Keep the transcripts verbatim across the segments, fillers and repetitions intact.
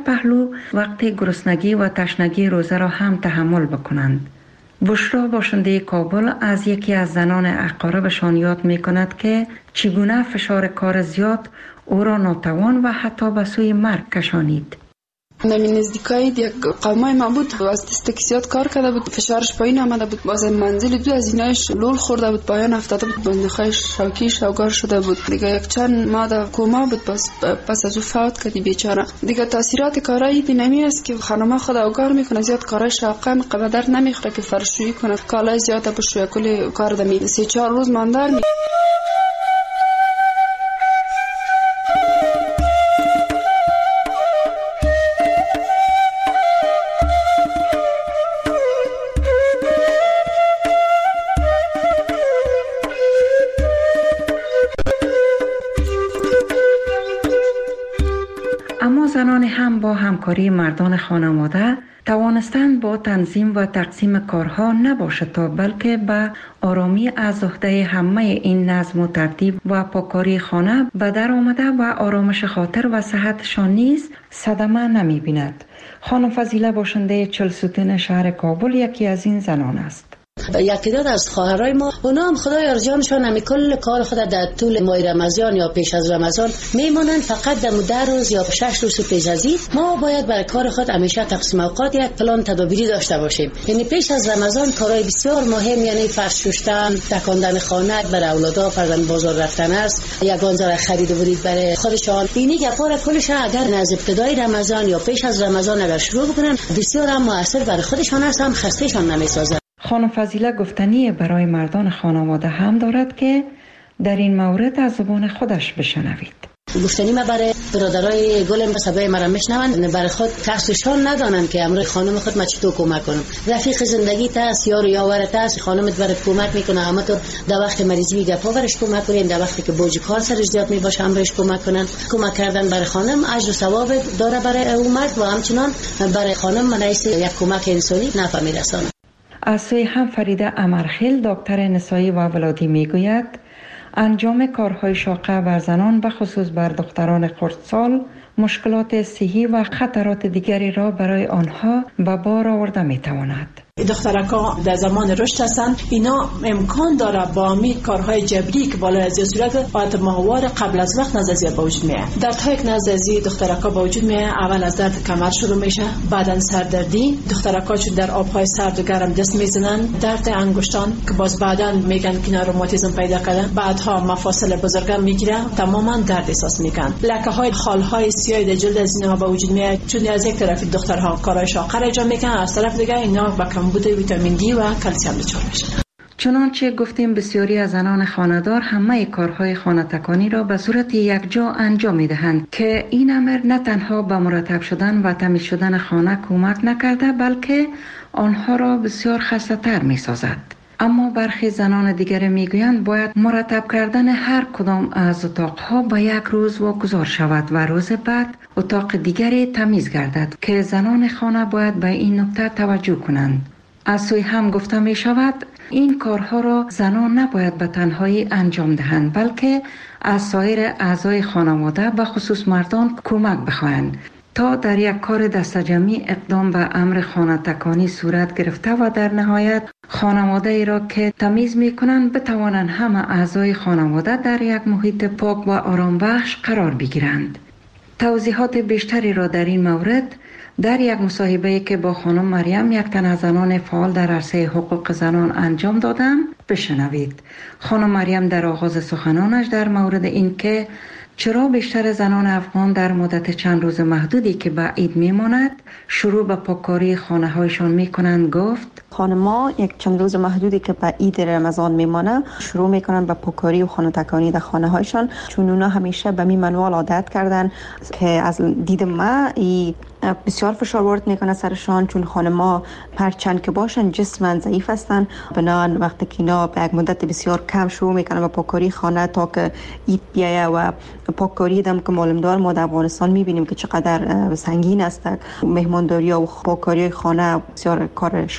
پهلو وقت گرسنگی و تشنگی روزه را هم تحمل بکنند. بشرا باشنده کابل از یکی از زنان اقاربشان یاد می کند که چگونه فشار کار زیاد او را ناتوان و حتی به سوی مرگ کشانید. نمی نزدیکای یک قومای ما بود، از دست زیاد کار کرده بود، فشارش پایین آمده بود، باز منزل دو از اینایش لول خورده بود، پایان افتاده بود، بندخایش شوکی شوگار شده بود دیگه. یک چند ماه در کوما بود، باز پس از او فوت کردی بیچاره دیگه. تاثیرات کارایی دینامی است که خانم خود اوگار میکنه، زیاد کارای شاقه قدر نمیخوره که فرشویی کنه، کالای زیاد بشویه، کلی کار دمی سه چهار روز ماندار می زنان هم با همکاری مردان خانواده توانستند با تنظیم و تقسیم کارها نباشد تا بلکه به آرامی از عهده همه این نظم و ترتیب و پاکاری خانه به در آمده و آرامش خاطر و صحتشان نیز صدمه نمی بیند. خانم فضیله باشنده چلسوتین شهر کابل یکی از این زنان است. یکی داد از خواهرای ما، اونا هم خدای ارجانشان همی کل کار خود در طول ماه رمضان یا پیش از رمضان میمونن، فقط در ده روز یا شش روز پیش از این ما باید برای کار خود همیشه تقسیم اوقات یک پلان تدابیری داشته باشیم. یعنی پیش از رمضان کارهای بسیار مهم، یعنی فرش شستن، تکاندن خانه برای اولادا، فرزند بازار رفتن است، یگان ذره خرید و ورود برای خودشان. اینی گپار کلش اگر از ابتدای رمضان یا پیش از رمضان اگر شروع بکنن بسیار هم موثر برای خودشان است، هم خستهشان نمیسازه. خانم فضیله گفتنی برای مردان خانواده هم دارد که در این مورد از زبان خودش بشنوید. گفتنی ما برای برادرای گلم به صدای مرا میشنون، برای خود کسشان ندانن که امروز خانم خود ما چطور کمک کنم. رفیق زندگی تاست، یار یاور تاست، خانمت برات کمک میکنه، اما تو در وقت مریضی گپا برش کمک کنین، در وقتی که بوج کار سرش زیاد میباشه امرش کمک کنن. کمک کردن برای خانم اجر و ثواب داره برای او مرد و همچنان برای خانم رئیس یک کمک انسانی نفع میرسونه. از سوی هم فریده امرخیل دکتر نسایی و ولادی میگوید انجام کارهای شاقه بر زنان به خصوص بر دختران خردسال مشکلات صحی و خطرات دیگری را برای آنها به بار آورده میتواند. دخترکا در زمان رشد هستند، اینا امکان داره با امید کارهای جبری که بالای از صورت باید ماهوار قبل از وقت نزدیک به وجود میاد. دردهای که نزدیک دخترکا به وجود میاد، اول از درد کمر شروع میشه، بعدن سردردی، دخترکا چون در آبهای سرد و گرم دست میزنن، درد انگشتان که باز بعدن میگن که روماتیسم پیدا کرده، بعدها مفاصل بزرگم میگیره، تماما درد احساس میکنن. لکه های خالهای سیاه در جلد از اینها به وجود میاد، چون از یک طرف دخترها کارهای شاقه را انجام میکنن، از طرف دیگه اینا با کمبود ویتامین دی و کلسیم دچار میشن. چنانچه گفتیم بسیاری از زنان خانه‌دار همه کارهای خانه تکانی را به صورت یکجا انجام می‌دهند که این امر نه تنها به مرتب شدن و تمیز شدن خانه کمک نکرده بلکه آنها را بسیار خسته‌تر می‌سازد. اما برخی زنان دیگر میگویند باید مرتب کردن هر کدام از اتاقها به یک روز واگذار شود و روز بعد اتاق دیگری تمیز گردد که زنان خانه باید به این نکته توجه کنند. از سوی هم گفته می شود این کارها را زنان نباید به تنهایی انجام دهند بلکه از سایر اعضای خانواده به خصوص مردان کمک بخواهند تا در یک کار دستجمعی اقدام به امر خانه تکانی صورت گرفته و در نهایت خانواده ای را که تمیز می کنند بتوانند همه اعضای خانواده در یک محیط پاک و آرام بخش قرار بگیرند. توضیحات بیشتری را در این مورد در یک مصاحبه‌ای که با خانم مریم یک تن از زنان فعال در عرصه حقوق زنان انجام دادم بشنوید. خانم مریم در آغاز سخنانش در مورد این که چرا بیشتر زنان افغان در مدت چند روز محدودی که به عید میماند شروع به پاککاری خانه هایشان میکنند گفت خانم‌ها یک چند روز محدودی که به عید رمضان میمانه شروع میکنن به پاککاری و خانه تکانی در خانه هایشان، چون اونا همیشه به می منوال عادت کردن که از دید ما ای بسیار فشار وارد میکنه سرشان، چون خانم‌ها هرچند که باشن جسماً ضعیف هستن، بنابراین وقتی که اینا به یک مدت بسیار کم شروع میکنن به پاککاری خانه تا که عید بیایه و پاککاری دم که معلوم دار ما در افغانستان میبینیم که چقدر سنگین است، مهمانداری و پاککاری خانه بسیار کار شاقه و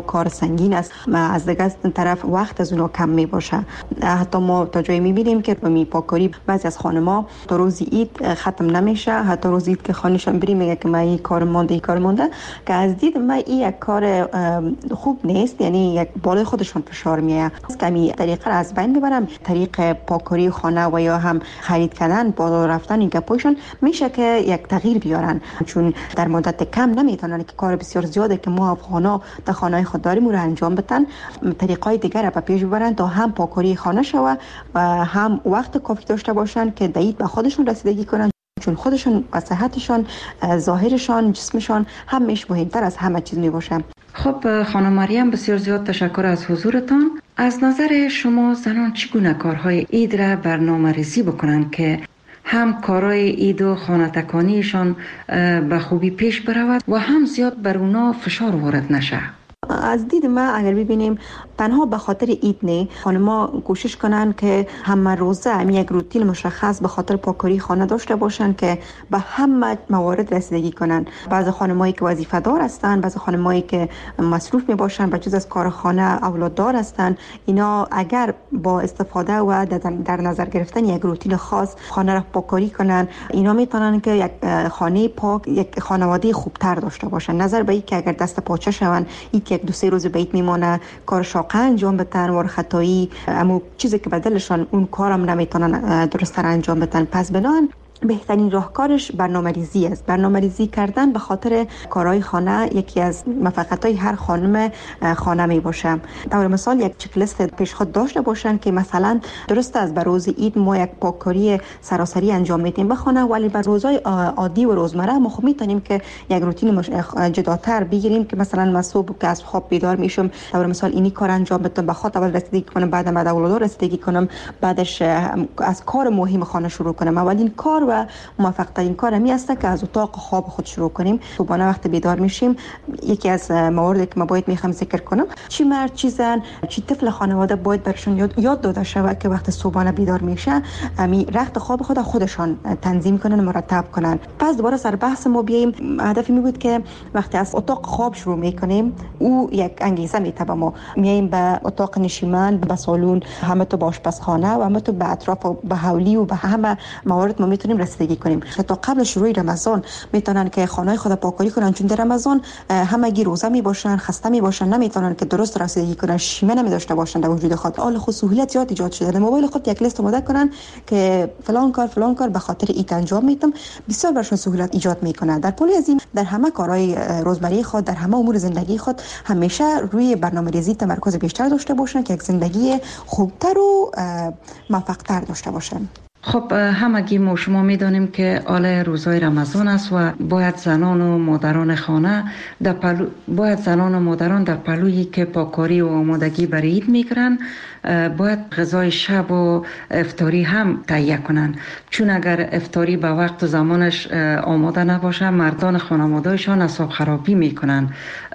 کار سنگین است و از دیگه طرف وقت از اونا کم می باشه. حتی ما تا جایی میبینیم که می پاکاری بعضی از خانم‌ها تا روز عید ختم نمیشه، حتی روز عید که خانه‌شان بریم میگه که من این کار مونده این کار مونده، که از دید من این یک کار خوب نیست، یعنی یک بالای خودشون فشار میاد. کمی طریقه را از بین ببرم، طریق پاکاری خانه و یا هم خرید کردن بازار رفتن این گپایشون میشه که یک تغییر بیارن، چون در مدت کم نمیتونن که کار بسیار زیاده که ما افغانا در خانه خود داریم رو انجام بدن، طریقای دیگر را به پیش ببرن تا هم پاکاری خانه شوه و هم وقت کافی داشته باشن که دید به خودشون رسیدگی کنن، چون خودشون و صحتشان، ظاهرشان، جسمشان همیشه مهمتر از همه چیز می باشه. خب خانم مریم، بسیار زیاد تشکر از حضورتان. از نظر شما زنان چگونه کارهای عید را برنامه‌ریزی بکنن که هم کارهای عید و خانه تکانیشان به خوبی پیش برود و هم زیاد بر اونا فشار وارد نشه؟ از دید ما اگر ببینیم تنها به خاطر عید نه، خانم‌ها کوشش کنن که همه روزه هم یک روتین مشخص به خاطر پاکاری خانه داشته باشن که به همه موارد رسیدگی کنن. بعضی خانمایی که وظیفه دار هستن، بعضی خانمایی که مصروف می باشن به جز از کار خانه اولاد دار هستن، اینا اگر با استفاده و در نظر گرفتن یک روتین خاص خانه را پاکاری کنن، اینا میتونن که یک خانه پاک، یک خانواده خوبتر داشته باشن. نظر به این که اگر دست پاچه شون، یک دو سه روز بیت میمونه، کار شاقه انجام بدن و خطایی اما چیزی که بدلشان اون کارم نمیتونن درست انجام بدن. پس بنان بهترین راهکارش برنامه‌ریزی است. برنامه‌ریزی کردن به خاطر کارهای خانه یکی از موفقیت‌های هر خانم خانه می باشه. طور مثال یک چک لیست پیش خود داشته باشن که مثلا درست از بر روز عید ما یک پاککاری سراسری انجام میدیم به خانه، ولی بر روزهای عادی و روزمره ما خب میتونیم که یک روتین جداتر بگیریم که مثلا من صبح که از خواب بیدار میشم طور مثال اینی کار انجام بدم، به خاطر اول رسیدگی کنم، بعد بعد اولاد رسیدگی کنم، بعدش از کار مهم خانه شروع کنم. اولین کار و موفق ترین کار همی است که از اتاق خواب خود شروع کنیم. صبحانه وقت بیدار میشیم، یکی از مواردی که ما باید میخوام ذکر کنم، چی مرد چی زن چی طفل خانواده باید برشون یاد, یاد داده شود که وقت صبحانه بیدار میشه امی رخت خواب خود خودشان تنظیم کنن، مرتب کنن. پس دوباره سر بحث ما بیایم، هدفی می بود که وقتی از اتاق خواب شروع میکنیم او یک انگیزه میتبه ما میایم به اتاق نشیمن، به سالن، همه تو به آشپزخانه و همه تو به اطراف و به حولی و به همه موارد ما میتونیم رسیدگی کنیم. تا قبل شروع رمضان میتونن که خانه خود پاکاری کنن، چون در رمضان همگی روزه می باشن، خسته می باشن، نمیتونن که درست رسیدگی کنن، شیمه نمی داشته باشن در وجود خود. حال خود سهولت زیاد ایجاد شده، در موبایل خود یک لیست آماده کنن که فلان کار فلان کار به خاطر عید انجام میدم، بسیار برشون سهولت ایجاد میکنه. در پلی از این در همه کارهای روزمره خود، در همه امور زندگی خود همیشه روی برنامه‌ریزی تمرکز بیشتر داشته باشن که یک زندگی خوبتر و موفق‌تر داشته باشن. خب همگی ما شما میدانیم که آل روزهای رمضان است و باید زنان و مادران خانه در پلو باید زنان و مادران در پلویی که پاکاری و آمادگی برای عید میکنن باید غذای شب و افطاری هم تهیه کنن، چون اگر افطاری به وقت و زمانش آماده نباشه مردان خانواده‌شان اعصاب خرابی میکنن.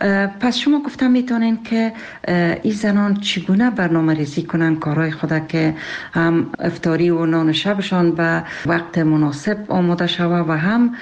پس شما گفتم میتونین که این زنان چگونه برنامه ریزی کنن کارهای خود که هم افطاری و نان شبشان به وقت مناسب آماده شوه و هم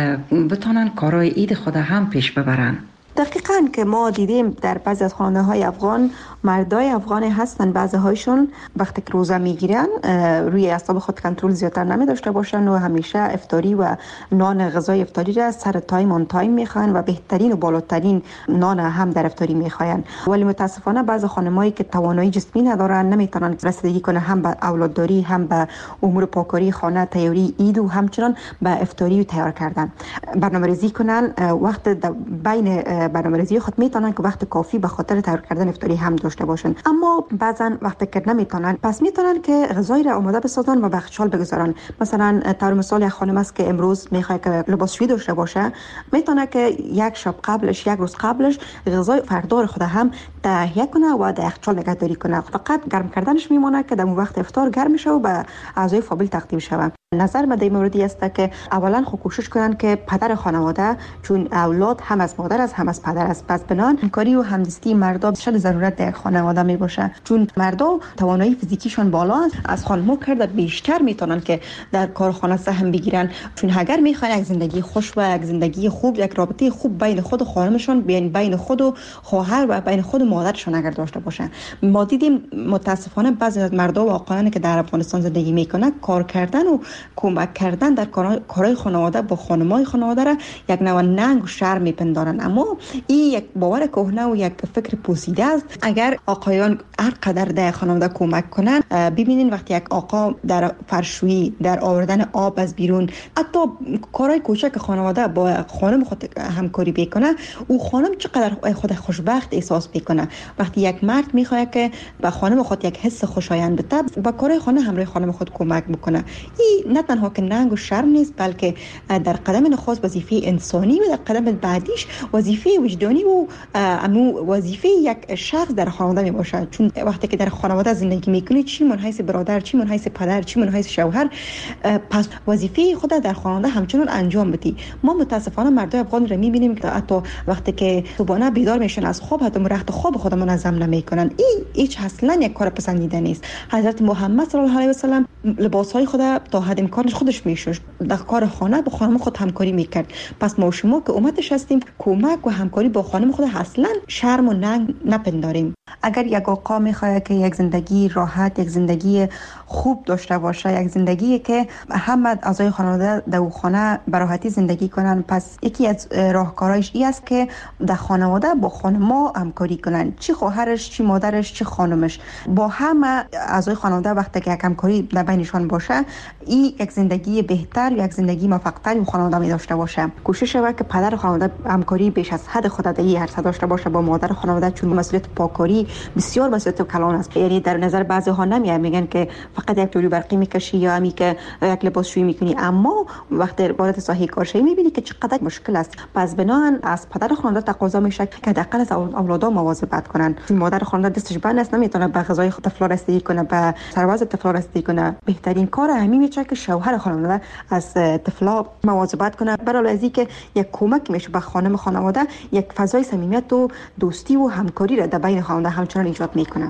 بتونن کارهای عید خود هم پیش ببرن. دقیقاً که ما دیدیم در بعضی از خانه های افغان مردای افغانی هستن، بعضی هایشون وقتی که روزه میگیرن روی اعصاب خود کنترل زیادتر نمی داشته باشن و همیشه افطاری و نان غذای افطاری را سر تایم آن تایم میخوان و بهترین و بالاترین نان هم در افطاری میخوان. ولی متاسفانه بعضی خانمایی که توانایی جسمی ندارن نمیتونن رسیدگی کنه هم به اولادداری، هم به امور پاکاری خانه، تیاری عید و همچنان به افطاری تیار کردن. برنامه‌ریزی کنن وقت بین برنامه‌ریزی خود میتونن که وقت کافی به خاطر تیار کردن افطاری هم داشته باشن، اما بعضا وقتی که نمیتونن پس میتونن که غذای را آماده بسازن و به یخچال بگذارن. مثلا طور مثال یک خانم است که امروز میخواد که لباسشویی داشته باشه، میتونه که یک شب قبلش، یک روز قبلش غذای فردار خود هم تهیه کنه و در یخچال نگهداری کنه. فقط گرم کردنش میمونه که در وقت افطار گرم شه و به اعضای فامیل تقدیم شه. نظر من در موردی است که اولا خود کوشش کنن که پدر خانواده، چون اولاد هم از مادر است هم از پدر است، پس بنان همکاری و همدستی مردا شد ضرورت در خانواده می باشه، چون مردا توانایی فیزیکیشان بالا است، از خانم‌ها کرده بیشتر میتونن که در کارخانه سهم بگیرن، چون اگر میخوان یک زندگی خوش و یک زندگی خوب، یک رابطه خوب بین خود و خانمشون، بین بین خود و خواهر و بین خود و مادرشون اگر داشته باشن. ما دیدیم متاسفانه بعضی از مردا و آقایانی که در افغانستان زندگی میکنن کار کردن و کمک کردن در کارهای خانواده با خانمای خانواده را یک نوع ننگ و شرم میپندارن، اما این یک باور کهنه و یک فکر پوسیده است. اگر آقایان هر قدر در خانواده کمک کنن، ببینین وقتی یک آقا در فرشویی، در آوردن آب از بیرون، حتی کارهای کوچک خانواده با خانم خود همکاری بکنه، او خانم چقدر خود خوشبخت احساس میکنه. وقتی یک مرد میخواد که به خانم خود یک حس خوشایند بده، با کارهای خانه همراه خانم خود کمک بکنه، این نه تنها که ننگ و شرم نیست، بلکه در قدم نخست وظیفه انسانی و در قدم بعدیش وظیفه وجدانی و امو وظیفه یک شخص در خانواده می باشه. چون وقتی که در خانواده زندگی میکنی، چی من حیث برادر، چی من حیث پدر، چی من حیث شوهر، پس وظیفه خود در خانواده همچنان انجام بدی. ما متاسفانه مردای افغان را میبینیم که حتی وقتی که صبحانه بیدار میشن از خواب، حتی رخت خواب خود منظم نمیکنن. این هیچ اصلا یک کار پسندیده نیست. حضرت محمد صلی الله علیه و سلم لباسهای خود تا حد امکانش خودش میشوش، در کار خانه با خانم خود همکاری میکرد. پس ما و شما که امتش هستیم، کمک و همکاری با خانم خود اصلا شرم و ننگ نپنداریم. اگر یک آقا میخواد که یک زندگی راحت، یک زندگی خوب داشته باشه، یک زندگی که همه اعضای خانواده در خانه به راحتی زندگی کنن، پس یکی از راهکارهایش این است که در خانواده با خانم‌ها همکاری کنن، چی خواهرش، چی مادرش، چی خانمش، با همه اعضای خانواده وقتی که یک همکاری در بینشان باشه، این یک زندگی بهتر، یک زندگی موفق‌تر و خانواده می داشته باشه. کوشش شود که پدر خانواده همکاری بیش از حد خود در این عرصه داشته باشه با مادر خانواده، چون مسئولیت پاکاری بسیار مسئولیت کلان است. یعنی در نظر بعضی ها نمیاد، میگن که فقط یک جوری برقی میکشی یا همی که یک لباسشویی میکنی، اما وقتی بالات صحیح کارشویی میبینی که چقدر مشکل است. پس بنابراین از پدر خانواده تقاضا میشه که حداقل از اولادها مواظبت کنن، چون مادر خانواده دستش بند است، نمیتونه به غذای طفل رسیدگی کنه، به سرباز طفل رسیدگی کنه. بهترین کار همین میشه که شوهر خانواده از طفلا مواظبت کنه، برای از اینکه یک کمک میشه به خانم خانواده، یک فضای صمیمیت و دوستی و همکاری را در بین خانواده همچنان ایجاد میکنه.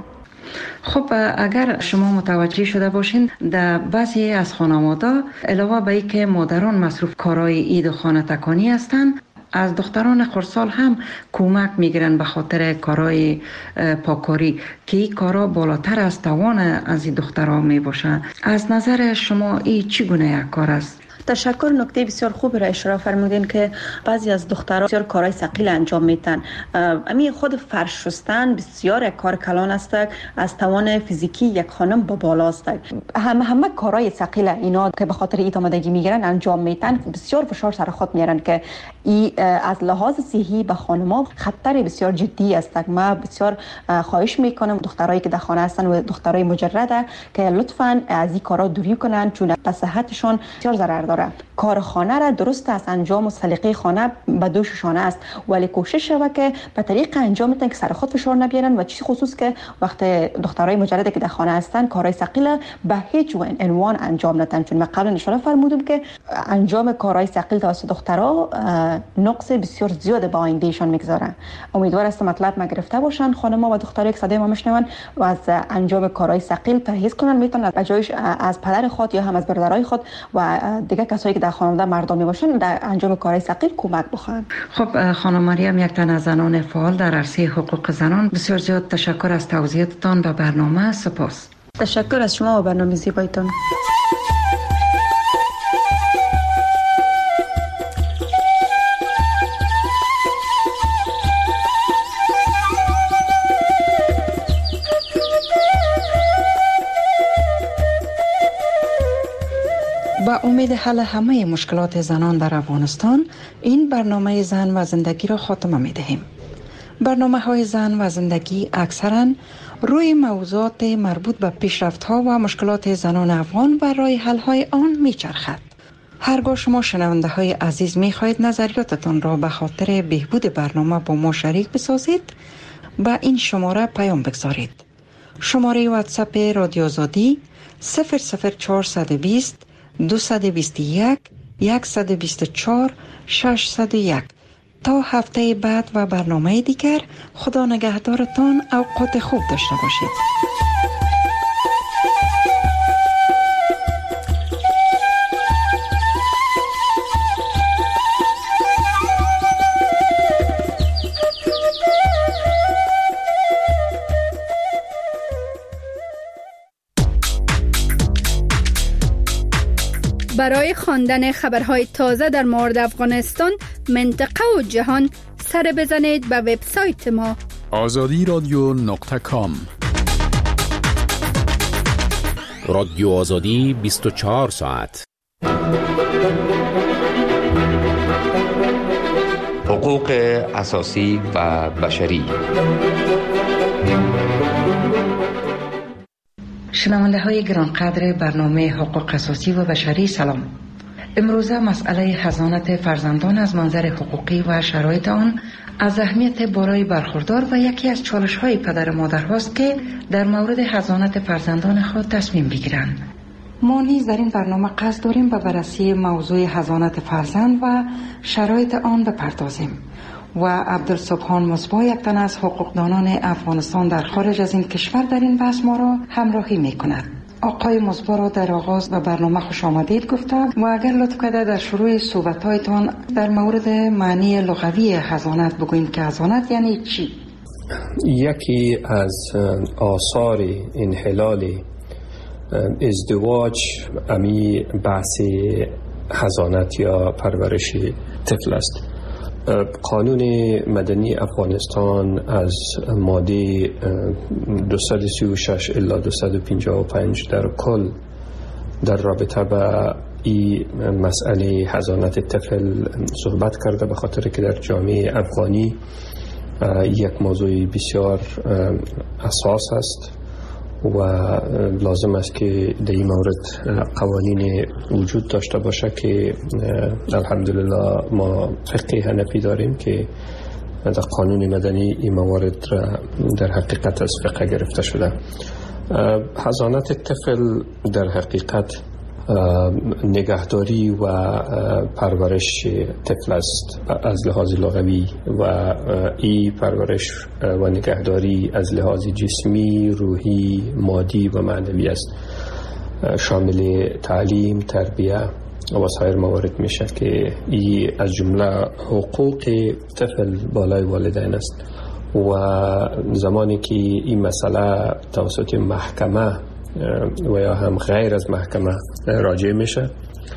خب اگر شما متوجه شده باشین، در بعضی از خانواده علاوه بر اینکه مادران مصروف کارهای عید و خانه تکانی هستند، از دختران خردسال هم کمک میگیرن به خاطر کارهای پاکاری که این کارا بالاتر از توان از این دخترها می باشه. از نظر شما این چگونه یک کار است؟ تشکر. نکته بسیار خوب را اشاره فرمودین که بعضی از دخترها بسیار کارهای ثقیل انجام میدن. امی خود فرش شستن بسیار یک کار کلان است، از توان فیزیکی یک خانم با بالا است. همه همه کارهای ثقیل اینا که به خاطر ایت آمادگی میگیرن انجام میدن، بسیار فشار سر خود میارن که ای از لحاظ صحی به خانم‌ها خطر بسیار جدی است. ما بسیار خواهش میکنم دخترایی که در خانه هستن و دخترای مجرده که لطفاً از این کارا دوری کنن، چون به صحتشون بسیار ضرر داره. کار خانه را درست از انجام و سلیقه خانه به دوششانه است، ولی کوشش شود که به طریق انجام بدن که سر خود فشار نبیارن، و چی خصوص که وقت دخترای مجرده که در خانه هستن کارهای ثقیل به هیچ عنوان انجام ندن، چون من قبلا اشاره فرمودم که انجام کارهای ثقیل توسط دخترها نقص بسیار زیاد به آیندهشان میگذاره. امیدوار هستم مطلب ما گرفته باشن خانم‌ها و دخترایی که صدای ما میشنون و از انجام کارهای ثقیل پرهیز کنن، میتونن از جایش از پدر خود یا هم از برادرای خود و دیگه کسایی که در خانواده مردمی باشن در انجام کارهای ثقیل کمک بخواهند. خب خانم مریم، یک تن از زنان فعال در عرصه حقوق زنان، بسیار زیاد تشکر از توضیحاتتان به برنامه. سپاس. تشکر از شما و برنامه زیبایتان. با امید حل همه مشکلات زنان در افغانستان، این برنامه زن و زندگی را خاتمه می دهیم. برنامه های زن و زندگی اکثرا روی موضوعات مربوط به پیشرفت ها و مشکلات زنان افغان و راه حل های آن می چرخد. هرگاه شما شنونده های عزیز می خواهید نظریاتتان را به خاطر بهبود برنامه با ما شریک بسازید، با این شماره پیام بگذارید. شماره واتساپ رادیو آزادی صفر صفر چهارصد و بیست دویست و بیست و یک صد و بیست و چهار ششصد و یک. تا هفته بعد و برنامه دیگر، خدا نگهدارتان، اوقات خوب داشته باشید. برای خواندن خبرهای تازه در مورد افغانستان، منطقه و جهان، سر بزنید به وبسایت ما آزادی رادیو نقطه کام. رادیو آزادی بیست و چهار ساعت. حقوق اساسی و بشری. شنونده های گرانقدر برنامه حقوق اساسی و بشری، سلام. امروزه مسئله حضانت فرزندان از منظر حقوقی و شرایط آن از اهمیت بالای برخوردار و یکی از چالش های پدر مادر هاست که در مورد حضانت فرزندان خود تصمیم بگیرند. ما نیز در این برنامه قصد داریم به بررسی موضوع حضانت فرزند و شرایط آن بپردازیم و عبدالسبحان مصباح، یک تن از حقوقدانان افغانستان در خارج از این کشور، در این بحث ما را همراهی می کند. آقای مصباح را در آغاز به برنامه خوش آمدید گفتم و اگر لطف کرده در شروع صحبت‌هایتان در مورد معنی لغوی حضانت بگویید که حضانت یعنی چی؟ یکی از آثار انحلال ازدواج امی بحث حضانت یا پرورش طفل است. قانون مدنی افغانستان از ماده دویست و سی و شش الی دویست و پنجاه و پنج در کل در رابطه با این مسئله حضانت طفل صحبت کرده، به خاطر که در جامعه افغانی یک موضوع بسیار اساس است و لازم است که در این مورد قوانین وجود داشته باشه که الحمدلله ما فقه حنفی داریم که در قانون مدنی این موارد را در حقیقت از فقه گرفته شده. حضانت طفل در حقیقت نگهداری و پرورش طفل است از لحاظ لغوی و این پرورش و نگهداری از لحاظ جسمی، روحی، مادی و معنوی است، شامل تعلیم، تربیه و سایر موارد میشه که این از جمله حقوق طفل بالای والدین است و زمانی که این مسئله توسط محکمه و یا هم غیر از محکمه راجع میشه،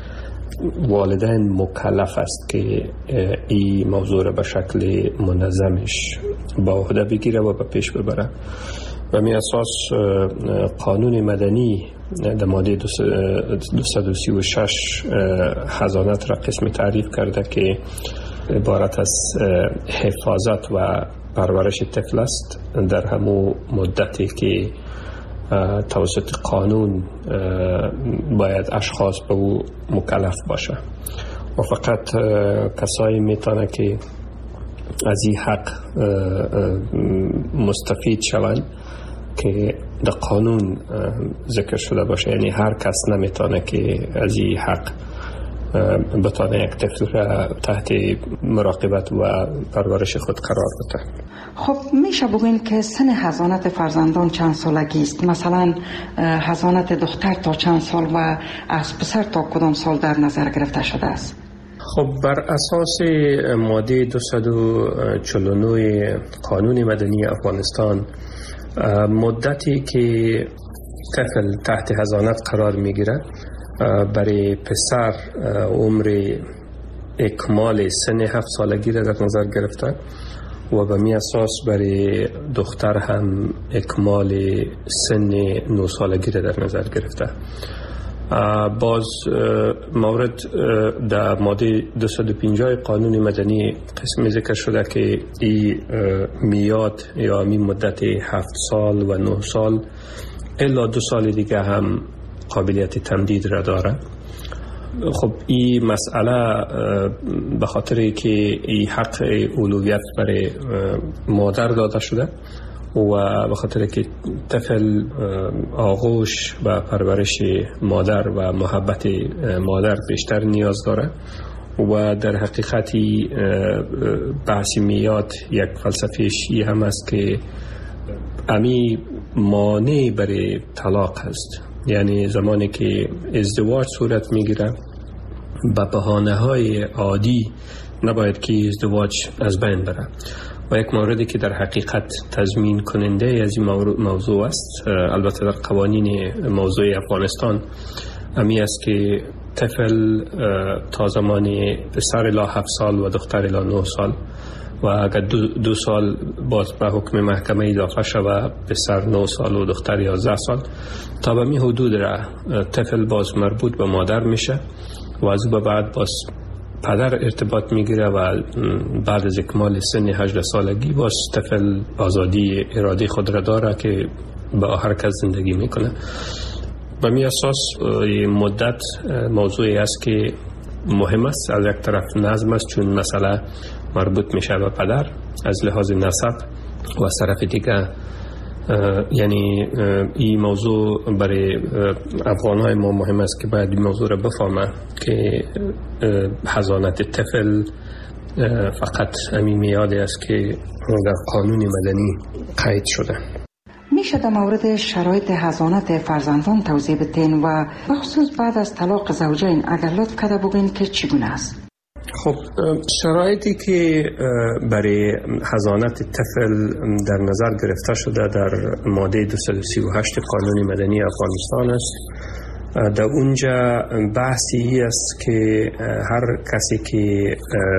والدین مکلف است که این موضوع را به شکل منظمش با عهده بگیره و به پیش ببره. و می اساس قانون مدنی در ماده دویست و سی و شش حضانت را قسم تعریف کرده که عبارت از حفاظت و پرورش طفل است در همون مدتی که توسط قانون باید اشخاص به او مکلف باشه و فقط کسایی میتونه که از این حق مستفید شوند که در قانون ذکر شده باشه. یعنی هر کس نمیتونه که از این حق بتونه یک طفل را تحت مراقبت و پرورش خود قرار بده. خب میشه بگوین که سن حضانت فرزندان چند سالگی است؟ مثلا حضانت دختر تا چند سال و از پسر تا کدام سال در نظر گرفته شده است؟ خب بر اساس ماده دویست و چهل و نه قانون مدنی افغانستان، مدتی که طفل تحت حضانت قرار میگیره برای پسر عمر اکمال سن هفت سالگی را در نظر گرفته و به می اساس برای دختر هم اکمال سن نه سالگی را در نظر گرفته. باز مورد در ماده دویست و پنجاه قانون مدنی قسمی ذکر شده که این میاد یا می مدت هفت سال و نه سال الا دو سال دیگه هم قابلیت تمدید را داره. خب این مسئله به خاطر که این حق اولویت برای مادر داده شده و به خاطر که طفل آغوش و پرورش مادر و محبت مادر بیشتر نیاز داره و در حقیقتی بحث میاد یک فلسفهش ای هم است که امی مانع برای طلاق هست. یعنی زمانی که ازدواج صورت میگیره به بهانه های عادی نباید که ازدواج از بین بره و یک موردی که در حقیقت تضمین کننده از این موضوع است، البته در قوانین موضوع افغانستان امی است که طفل تا زمان پسر الی هفت سال و دختر الی نه سال و اگر دو, دو سال باز به حکم محکمه اضافه شود پسر نه سال و دختر یازده سال، تا به می حدود را طفل باز مربوط به مادر میشه و از او به بعد باز پدر ارتباط میگیره و بعد از اکمال سن هجده سالگی باز طفل آزادی اراده خود را داره که با هر کس زندگی میکنه. به می اساس مدت موضوعی است که مهم است. از یک طرف نظم است چون مسئله مربوط میشه به پدر از لحاظ نسب و از طرف دیگه یعنی این موضوع برای افغانهای ما مهم است که باید این موضوع را بفهمه که حضانت طفل فقط همین میادی است که در قانون مدنی قید شده. میشه در مورد شرایط حضانت فرزندان توضیح بدین و بخصوص بعد از طلاق زوجین اگر لطف کرده بگین که چگونه است؟ خب شرایطی که برای حضانت طفل در نظر گرفته شده در ماده دویست و سی و هشت قانون مدنی افغانستان است. در اونجا بحثی است که هر کسی که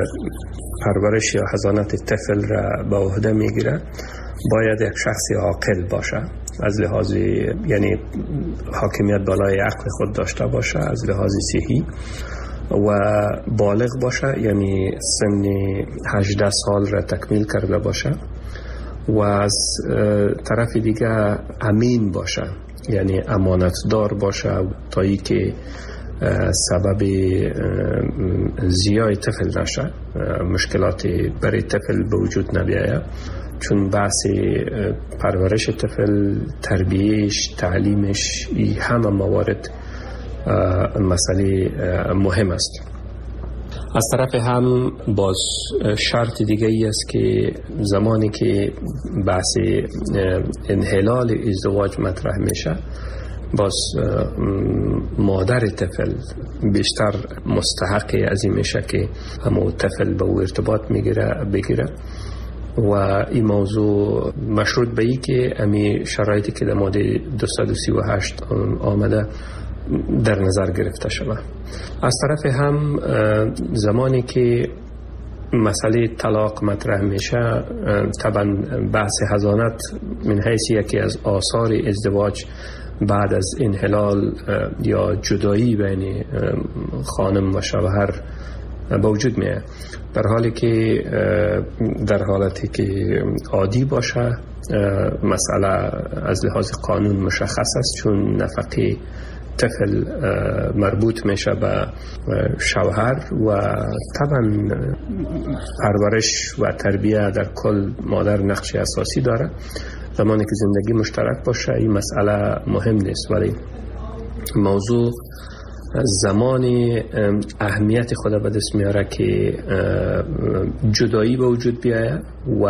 پرورش یا حضانت طفل را به عهده میگیره باید یک شخص عاقل باشه، از لحاظ یعنی حاکمیت بالای عقل خود داشته باشه، از لحاظ صحی و بالغ باشه، یعنی سن هجده سال را تکمیل کرده باشه و از طرف دیگه امین باشه، یعنی امانتدار باشه تا ای که سبب زیای طفل نشه، مشکلات برای طفل به وجود نبیاید، چون بحث پرورش طفل، تربیهش، تعلیمش، این همه موارد مسئله مهم است. از طرف هم باز شرط دیگه ای است که زمانی که بحث انحلال ازدواج مطرح میشه باز مادر طفل بیشتر مستحق از این میشه که همون طفل به او ارتباط میگیره بگیره و این موضوع مشروط به ای که امی شرایطی که در ماده دویست و سی و هشت آمده در نظر گرفته شده. از طرف هم زمانی که مسئله طلاق مطرح میشه طبعا بحث حضانت من حیث یکی از آثار ازدواج بعد از انحلال یا جدایی بین خانم و شوهر به وجود میاد، در حالی که در حالتی که عادی باشه مسئله از لحاظ قانون مشخص است، چون نفقه طفل مربوط میشه به شوهر و طبعا پرورش و تربیه در کل مادر نقش اساسی داره. زمانی که زندگی مشترک باشه این مسئله مهم نیست، ولی موضوع زمانی اهمیت خدا به دست میاره که جدایی به وجود بیاید و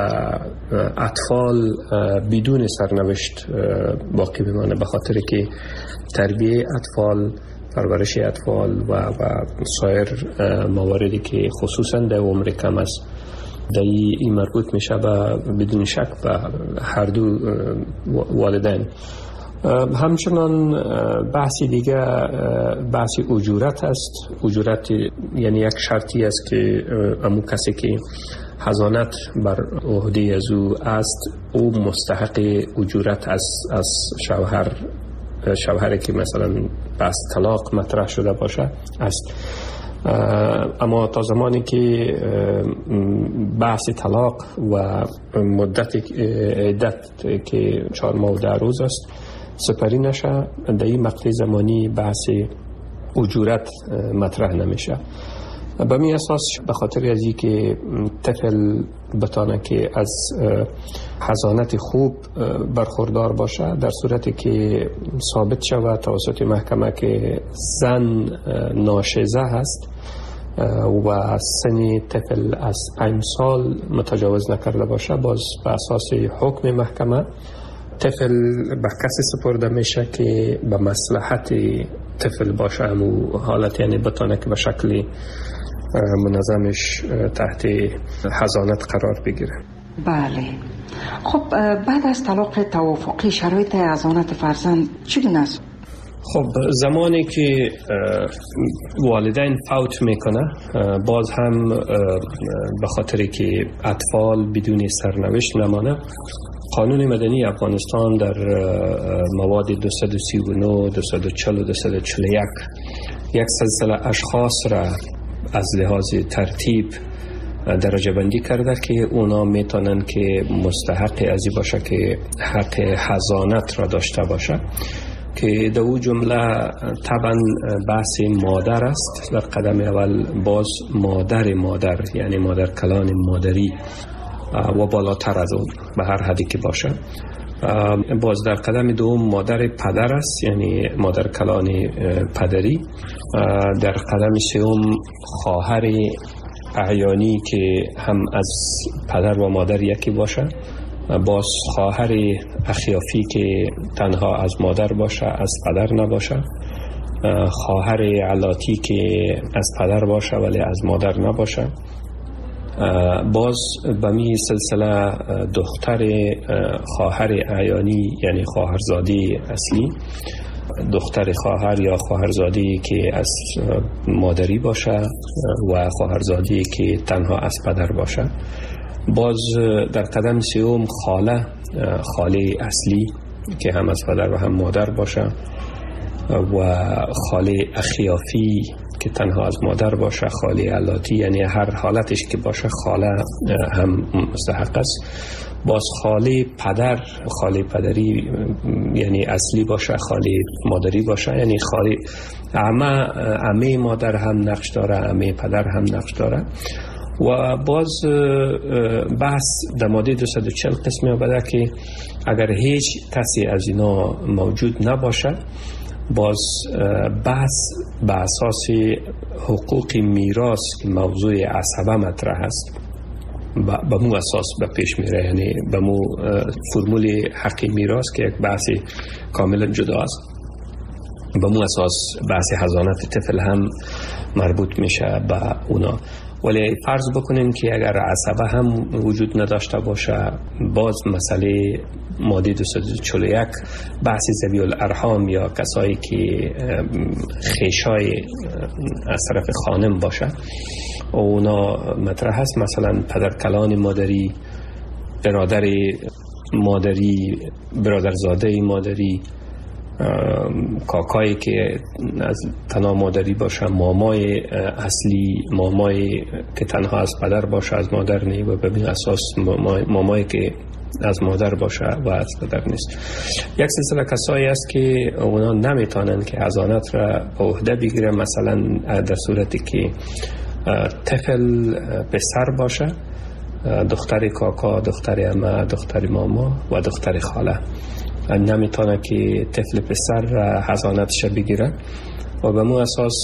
اطفال بدون سرنوشت باقی بمانه، به خاطر که تربیه اطفال، پرورش اطفال و, و سایر مواردی که خصوصا در عمر کم است در این مربوط میشه به بدون شک به هر دو والدین. همچنان بحثی دیگه بحث اجورت است. اجورت یعنی یک شرطی است که امو کسی که حضانت بر عهده از او است او مستحق اجورت از از شوهر شوهری که مثلا بس طلاق مطرح شده باشه است. اما تا زمانی که بحث طلاق و مدت عدت که چهار ماه و ده روز است سپری نشه، در این مقطع زمانی بحث اجورت مطرح نمیشه. به می اساس به خاطر از این که طفل بتانه که از حضانت خوب برخوردار باشه، در صورتی که ثابت شود توسط محکمه که زن ناشزه هست و سن طفل از پنج سال متجاوز نکرده باشه، باز به اساس حکم محکمه طفل به کسی سپرده میشه که به مصلحت طفل باشه، همون حالت یعنی بتانه که به شکل منظمش تحت حضانت قرار بگیره. بله. خب بعد از طلاق توافقی شرایط حضانت فرزند چگونه است؟ خب زمانی که والدین فوت میکنه، باز هم به خاطر که اطفال بدون سرنوشت نمانه، قانون مدنی افغانستان در مواد دویست و سی و نه، دویست و چهل و دویست و چهل و یک یک سلسله اشخاص را از لحاظ ترتیب درجه بندی کرده که اونا میتونن که مستحق ازی باشه که حق حضانت را داشته باشه، که در او جمله طبعا بحث مادر است. در قدم اول باز مادر مادر یعنی مادر کلان مادری و بالاتر از اون به هر حدی که باشه. باز در قدم دوم مادر پدر است یعنی مادر کلان پدری. در قدم سوم خواهر اعیانی که هم از پدر و مادر یکی باشه. باز خواهر اخیافی که تنها از مادر باشه از پدر نباشه. خواهر علاتی که از پدر باشه ولی از مادر نباشه. باز به می سلسله دختر خواهر اعیانی یعنی خواهرزاده اصلی، دختر خواهر یا خواهرزاده که از مادری باشه و خواهرزاده که تنها از پدر باشه. باز در قدم سوم خاله، خاله اصلی که هم از پدر و هم مادر باشه، و خاله اخیافی که تنها از مادر باشه، خاله علاتی یعنی هر حالتش که باشه خاله هم مستحق است. باز خاله پدر، خاله پدری یعنی اصلی باشه، خاله مادری باشه یعنی خاله عمه، عمه مادر هم نقش داره، عمه پدر هم نقش داره. و باز بحث در ماده دویست و چهل قسمی آمده که اگر هیچ کسی از اینا موجود نباشه، باز بحث به اساس حقوق میراث که موضوع عصبه مطرح است به مو اساس به پیش میره، یعنی به مو فرمول حق میراث که یک بحث کاملا جدا است، به مو اساس بحث حضانت طفل هم مربوط میشه به اونا. ولی فرض بکنیم که اگر عصبه هم وجود نداشته باشه، باز مسئله ماده دویست و چهل و یک بحث ذوی الارحام یا کسایی که خیشای از طرف خانم باشه اونا مطرح هست، مثلا پدرکلان مادری، برادر مادری، برادرزاده مادری، کاکایی که از تنها مادری باشه، مامای اصلی، مامای که تنها از پدر باشه از مادر نی، و به اساس مامای, مامای که از مادر باشه و از پدر نیست. یک سلسله کسایی است که اونا نمیتونن که حضانت را به عهده بگیره، مثلا در صورتی که طفل پسر باشه، دختر کاکا، دختر عمه، دختر ماما و دختر خاله نمیتونه که طفل پسر حضانتش بگیره. و به مو اساس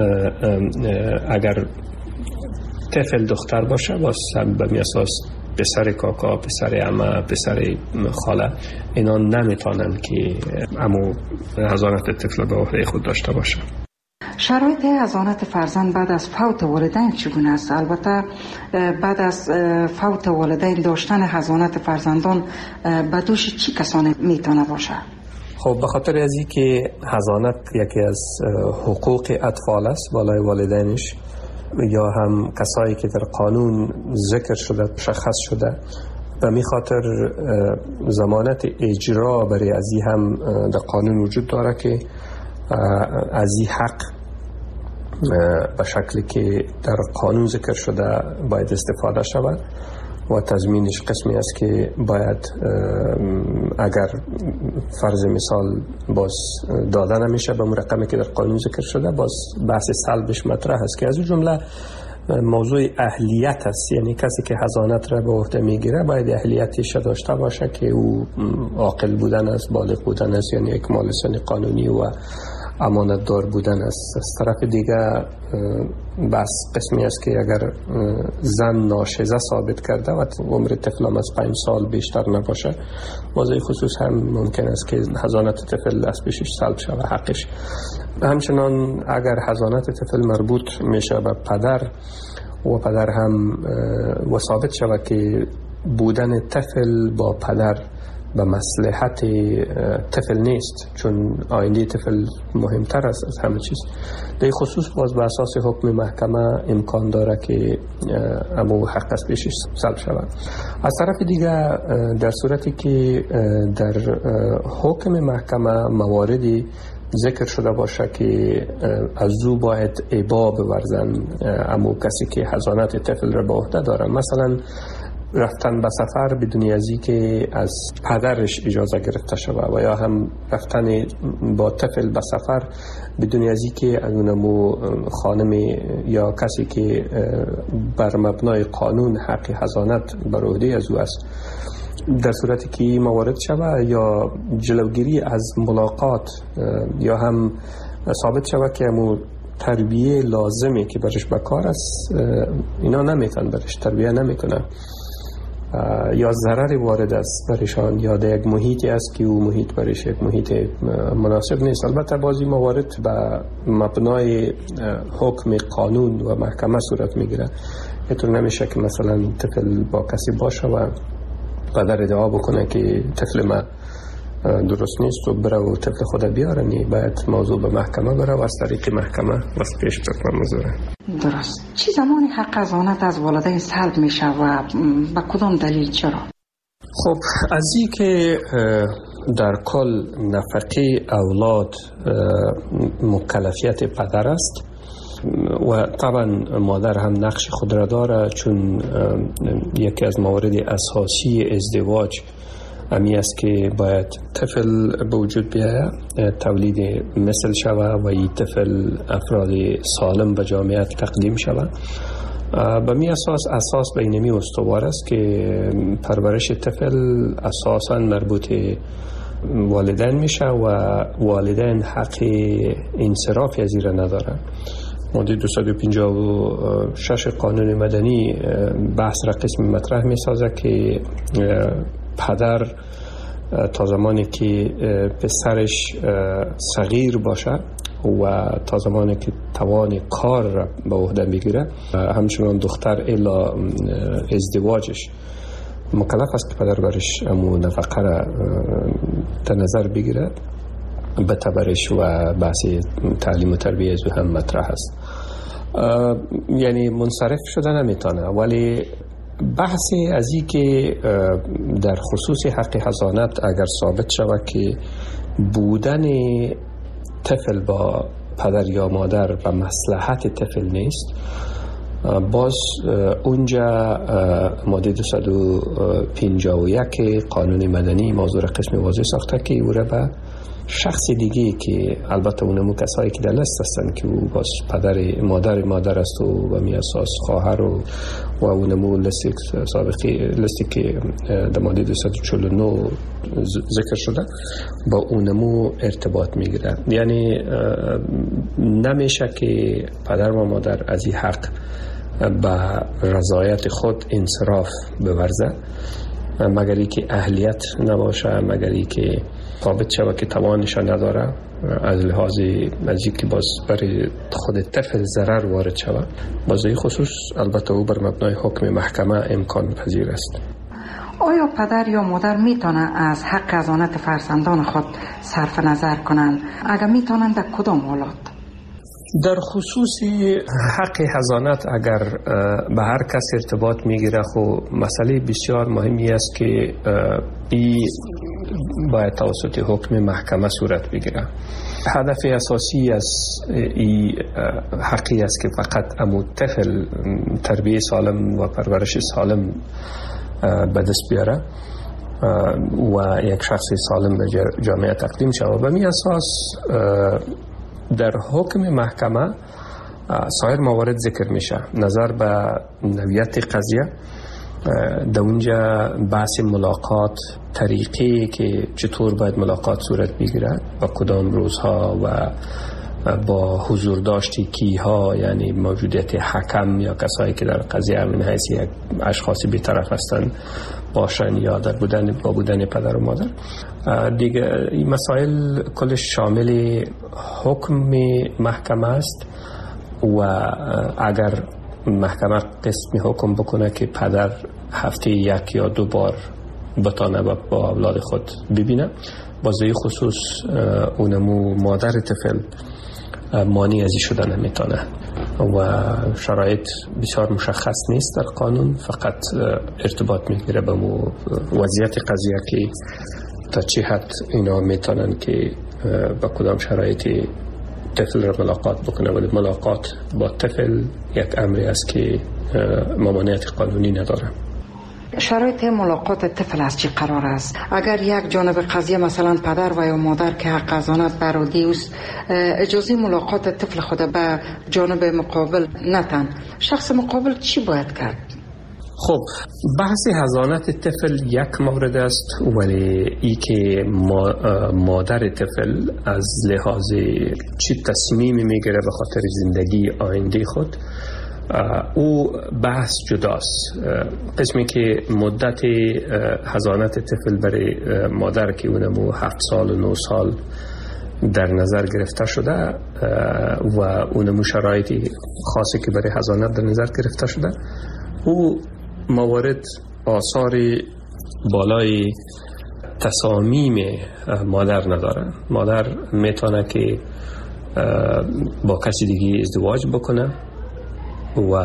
اگر طفل دختر باشه باز به می اساس پسر کاکا، پسر عمه، پسر خاله اینا نمیتونن که امو حضانت طفل به عهده خود داشته باشه. شرایط حضانت فرزند بعد از فوت والدین چگونه است؟ البته بعد از فوت والدین داشتن حضانت فرزندان به دوش چی کسانی میتونه باشه؟ خب به خاطر از این که حضانت یکی از حقوق اطفال است بالای والدینش، یا هم کسایی که در قانون ذکر شده مشخص شده، به می خاطر ضمانت اجرا برای از این هم در قانون وجود داره که از این حق به شکلی که در قانون ذکر شده باید استفاده شود و تضمینش قسمی است که باید اگر فرض مثال باز داده نمیشه به رقمی که در قانون ذکر شده، باز بحث سلبش مطرح است که از اون جمله موضوع اهلیت است. یعنی کسی که حضانت را به عهده میگیره باید اهلیتش داشته باشه که او عاقل بودن است، بالغ بودن است، یعنی اکمال سن قانونی و امانت دار بودن است. از طرف دیگه بس قسمی است که اگر زن ناشزه ثابت کرده و عمر طفل از پنج سال بیشتر نباشه، موضوع خصوص هم ممکن است که حضانت طفل از پیشش سلب شود حقش. همچنان اگر حضانت طفل مربوط میشه به پدر و پدر هم و ثابت شود که بودن طفل با پدر به مصلحت طفل نیست، چون آینده طفل مهمتر است از همه چیز، در خصوص باز به اساس حکم محکمه امکان داره که امو حق از پیشش سلب شود. از طرف دیگه در صورتی که در حکم محکمه مواردی ذکر شده باشه که از او باید ابا بورزن امو کسی که حضانت طفل را به عهده داره، مثلا رفتن به سفر بدون ازی که از پدرش اجازه گرفته شود، و یا هم رفتن با طفل به سفر بدون ازی که از اونمو خانم یا کسی که بر مبنای قانون حق حضانت بر عهده از او است، در صورتی که موارد شود یا جلوگیری از ملاقات یا هم ثابت شود که امو تربیه لازمی که برش بکار است اینا نمیتن برش تربیه نمیکنه یا ضرر وارد است برشان یا در یک محیطی است که او محیط برش یک محیط مناسب نیست. البته بعضی موارد به مبنای حکم قانون و محکمه صورت میگیره. اینطور نمیشه که مثلا طفل با کسی باشه و پدر ادعا بکنه که طفل ما درست نیست و بره و طفل خود بیاره. نی باید موضوع به محکمه بره و از طریق محکمه واسه پیش بکنه موضوع. درست. چی زمانی حق حضانت از والدین سلب میشه و با کدام دلیل چرا؟ خب از این که در کل نفقه اولاد مکلفیت پدر است و طبعا مادر هم نقش خود را داره، چون یکی از موارد اساسی ازدواج امی است که باید طفل به وجود بیاید، تولید مثل شود و این طفل افراد سالم به جامعه تقدیم شود. به می اساس اساس بینمی استوار است که پرورش طفل اساساً مربوط والدین میشه و والدین حق انصراف از این را ندارن. ماده دویست و پنجاه و شش قانون مدنی بحث را قسم مطرح می سازه که پدر تا زمانی که پسرش صغیر باشه و تا زمانی که توان کار را به عهده بگیره، همچنان دختر الا ازدواجش مکلف است که پدر برش امو نفقه را در نظر بگیره، به تبرش و بحث تعلیم و تربیه از هم مطرح است. یعنی منصرف شده نمیتونه، ولی بحثی از این که در خصوص حق حضانت اگر ثابت شود که بودن طفل با پدر یا مادر به مصلحت طفل نیست، باز اونجا ماده دویست و پنجاه و یک قانون مدنی موضوع قسم واضح ساخته که او را به شخص دیگه که البته اونمو کسایی که در لست هستن که او باز پدر مادر مادر است و به می اساس خواهر و و اونمو لستی سابقی لستی که در ماده دویست و چهل و نه ذکر شده با اونمو ارتباط میگیره. یعنی نمیشه که پدر و مادر از این حق به رضایت خود انصراف بورزه مگر ای که اهلیت نباشه، مگر ای که ثابت شود که توانش نداره، از لحاظ از اینکه باز برای خود طفل ضرر وارد شود. باز این خصوص البته او بر مبنای حکم محکمه امکان پذیر است. آیا پدر یا مادر میتونه از حق حضانت فرزندان خود صرف نظر کنند؟ اگر میتونند در کدام حالات؟ در خصوص حق حضانت اگر به هر کس ارتباط میگیره، خب مسئله بسیار مهمی است که این باید توسط حکم محکمه صورت بگیره. هدف اساسی از این حقی است که فقط امو طفل تربیه سالم و پرورش سالم به دست بیاره و یک شخص سالم به جامعه تقدیم شود. به می اساس در حکم محکمه سایر موارد ذکر میشه. نظر به نوعیت قضیه در اونجا بحث ملاقات، طریقی که چطور باید ملاقات صورت بگیرد و کدام روزها و با حضور داشتی کیها، یعنی موجودیت حکم یا کسایی که در قضیه من حیث یک اشخاصی بی‌طرف هستند باشن یا در بودن با بودن پدر و مادر. دیگه این مسائل کلش شامل حکم محکمه است و اگر محکمه قسم حکم بکنه که پدر هفته یک یا دو بار بتانه با اولاد خود ببینه، بازه خصوص اونمو مادر طفل مانع ازی شدن نمیتونه و شرایط بسیار مشخص نیست در قانون، فقط ارتباط میگیره به مو وضعیت قضیه که تا چه حد اینا میتونن که با کدام شرایطی طفل را ملاقات بکنه. ولی ملاقات با طفل یک امری است که ممانعت قانونی نداره. شرایط ملاقات طفل از چی قرار است؟ اگر یک جانب قضیه مثلا پدر و یا مادر که حق حضانت برادی است اجازه ملاقات طفل خود به جانب مقابل نتن، شخص مقابل چی باید کرد؟ خب بحث حضانت طفل یک مورد است، ولی ای که مادر طفل از لحاظ چی تصمیمی میگیره به خاطر زندگی آینده خود، او بحث جداست. قسمی که مدت حضانت طفل برای مادر که اونمو هفت سال و نه سال در نظر گرفته شده و اونمو شرایطی خاصی که برای حضانت در نظر گرفته شده، او موارد آثار بالای تصامیم مادر نداره. مادر میتونه که با کسی دیگه ازدواج بکنه و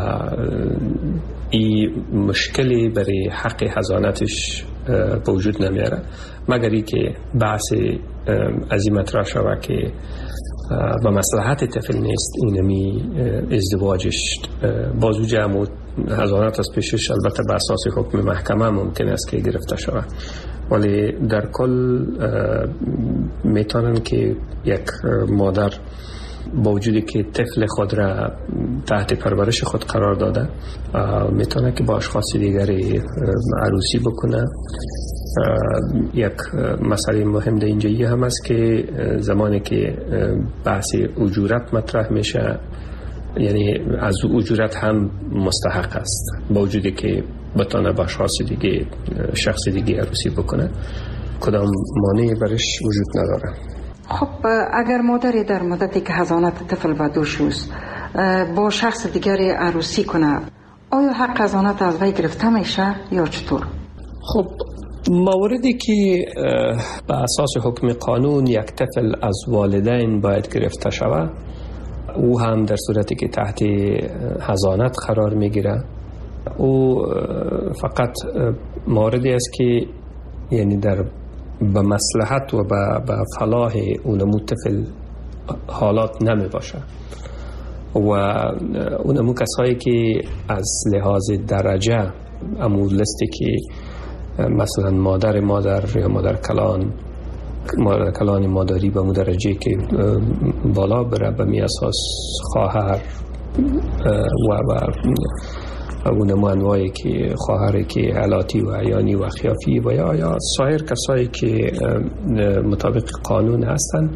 این مشکلی برای حق حضانتش به وجود نمیاره، مگر ای که بحث از این مطرح شود که و مصلحت طفل نیست اینمی ازدواجش بازو جمع حضانت از پیشش البته به اساس حکم محکمه ممکن است که گرفته شود، ولی در کل میتونن که یک مادر با وجودی که طفل خود را تحت پرورش خود قرار داده میتونه که با اشخاص دیگری عروسی بکنه. یک مسئله مهم در اینجایی هم است که زمانی که بحث اجورت مطرح میشه، یعنی از اجورت هم مستحق است با وجودی که بتونه با اشخاص دیگه شخص دیگه عروسی بکنه، کدام مانعی برش وجود نداره. خب اگر مادری در مدتی که حضانت طفل به دوش است با شخص دیگری عروسی کنه، آیا حق حضانت از وی گرفته میشه یا چطور؟ خب موردی که به اساس حکم قانون یک طفل از والدین باید گرفته شود، او هم در صورتی که تحت حضانت قرار میگیره، او فقط موردی است که یعنی در به مصلحت و به فلاح اونمو طفل حالات نمی باشه و اونمو کسایی که از لحاظ درجه امو لستی که مثلا مادر مادر یا مادر کلان مادر کلان مادری به درجه که بالا بره، به می اساس خواهر و و اونمو انواعی که خواهری که علاتی و عیانی و خیافی و یا یا سایر کسایی که مطابق قانون هستن،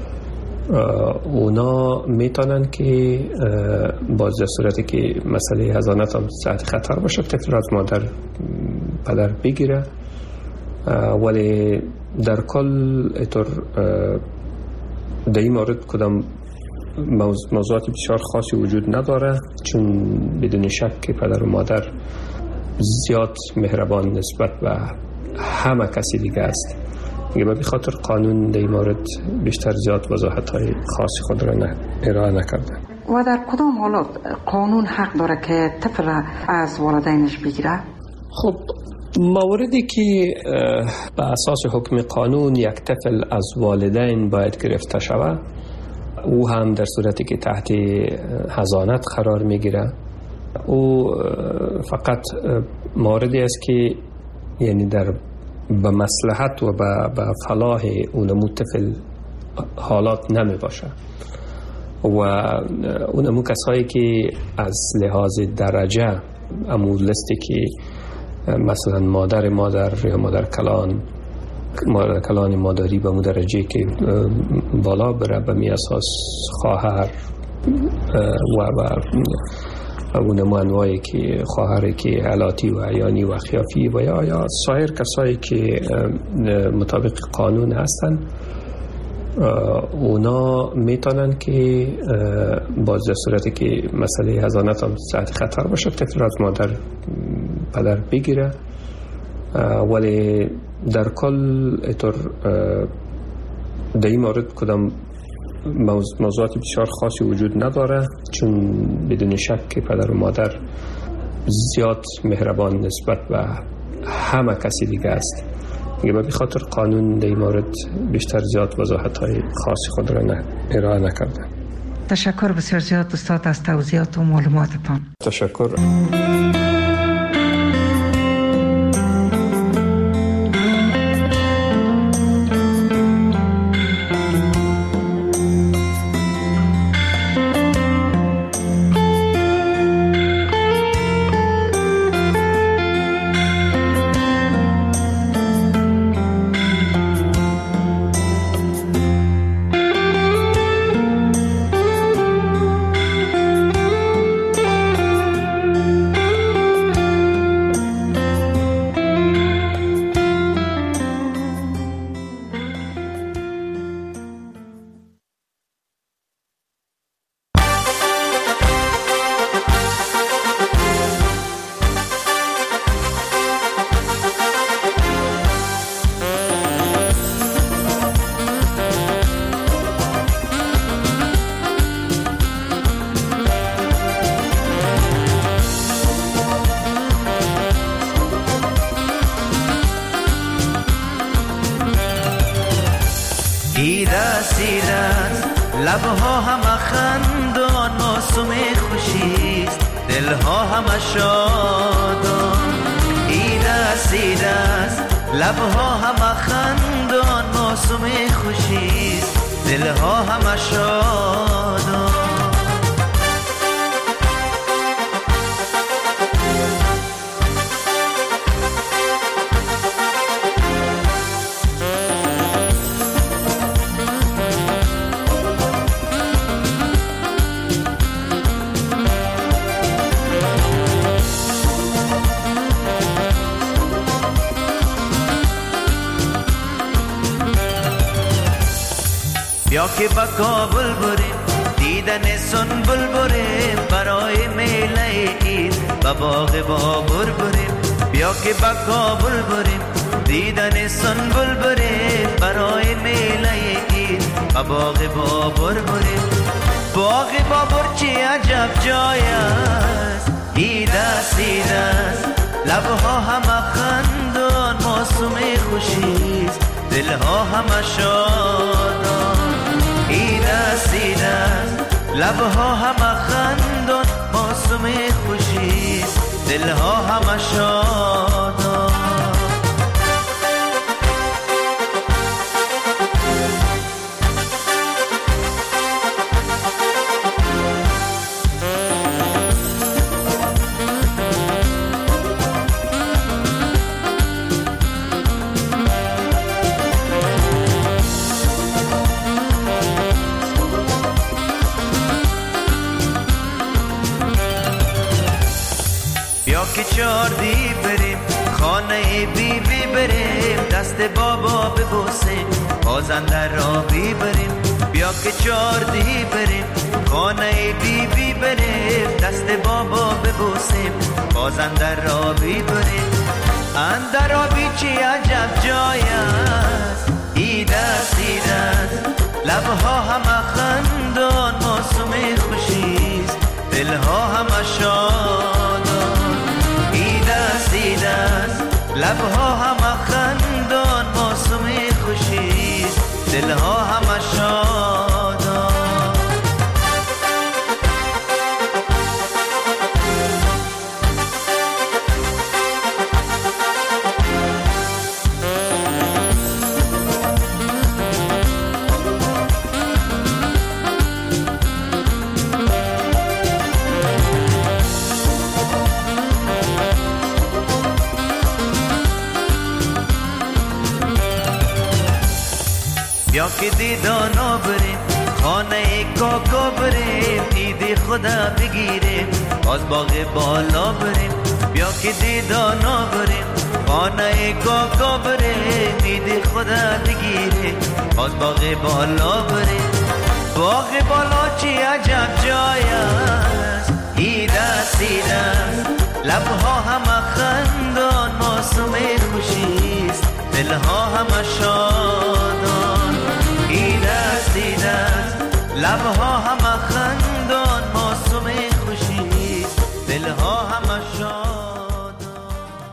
اونا میتونن که باز در صورتی که مسئله حضانت هم تحت خطر باشه طفل از مادر پدر بگیره، ولی در کل اطور در این مورد کدام موضوعات بسیار خاصی وجود نداره، چون بدون شک که پدر و مادر زیاد مهربان نسبت به همه کسی دیگه است. دیگه به خاطر قانون در این مورد بیشتر زیاد وضاحت های خاصی خود را ارائه نکرده. و در کدام حالات قانون حق داره که طفل از والدینش بگیره؟ خب موردی که به اساس حکم قانون یک طفل از والدین باید گرفته شود، او هم در صورتی که تحت حضانت قرار میگیره، او فقط موردی است که یعنی در به مصلحت و به فلاح اونمو طفل حالات نمی باشه و اونمو کسایی که از لحاظ درجه امو لستی که مثلا مادر مادر یا مادر کلان مادر کلان مادری به مو درجه که بالا بره به می اساس خواهر و و اونمو انواعی که خواهری که علاتی و عیانی و خیافی و یا یا سایر کسایی که مطابق قانون هستن، اونا میتونن که باز در صورتی که مسئله حضانت هم تحت خطر باشه طفل از مادر پدر بگیره، ولی در کل اطور در این مورد کدام موضوعات بسیار خاصی وجود نداره، چون بدون شک که پدر و مادر زیاد مهربان نسبت به همه کسی دیگه است. دیگه به خاطر قانون در این مورد بیشتر زیاد وضاحت‌های خاصی خود را نه ارائه نکرده. تشکر بسیار زیاد استاد از توضیحات و معلوماتتان. تشکر. لبها همه خندان معصوم خوشیست، دلها همه شادان. ایده سیده است لبها همه خندان معصوم خوشیست، دلها همه شادان. بیا که با کابل بریم دیدن سنبل بریم، برای میله اید با باغ بابر بریم. بیا که با کابل بریم دیدن سنبل بریم، برای میله اید با باغ بابر بریم. باغ بابر چی عجب جای است، ایده سیده است لبها همه خندان معصوم خوشیست، دلها همه شادان. ایده سیده است لبها همه خندان معصوم خوشیست، دلها همه شادان. که چاردی بریم خانه بی بی بریم، دست بابا ببوسیم بازنده را بی بریم. بیا که چاردی بریم خانه بی بی بریم، دست بابا ببوسیم بازنده را بی بریم. اندر آبی چی عجب جای است، ایده سیده است لبها همه خندان معصوم خوشیست، دلها همه شادان. ایده سیده است لبها همه خندان معصوم خوشیست، دلها همه شادان. بیا که دیدانا بریم خانه کاکا بریم عید خدا بگیریم از باغ بالا بریم بیا که دیدانا بریم خانه کاکا بریم عید خدا بگیریم از باغ بالا بریم باغ بالا چی عجب جای است عید است عید است لبها همه خندان معصوم خوشیست دلها همه شادان عید است عید است لبها